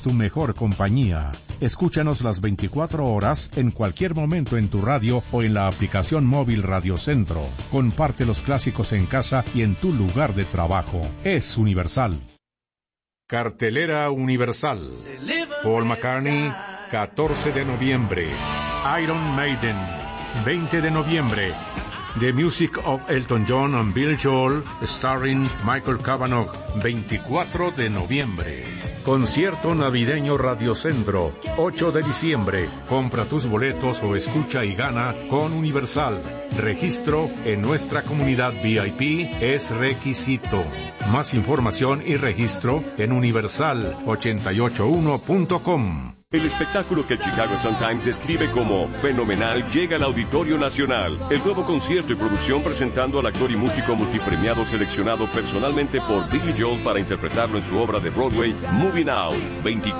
Tu mejor compañía. Escúchanos las 24 horas en cualquier momento en tu radio o en la aplicación móvil Radio Centro. Comparte los clásicos en casa y en tu lugar de trabajo. Es Universal. Cartelera Universal. Paul McCartney, 14 de noviembre. Iron Maiden, 20 de noviembre. The Music of Elton John and Bill Joel, starring Michael Cavanaugh, 24 de noviembre. Concierto navideño Radio Centro, 8 de diciembre. Compra tus boletos o escucha y gana con Universal. Registro en nuestra comunidad VIP es requisito. Más información y registro en universal881.com. El espectáculo que el Chicago Sun-Times describe como fenomenal llega al Auditorio Nacional. El nuevo concierto y producción presentando al actor y músico multipremiado seleccionado personalmente por Billy Joel para interpretarlo en su obra de Broadway, Moving Out, 24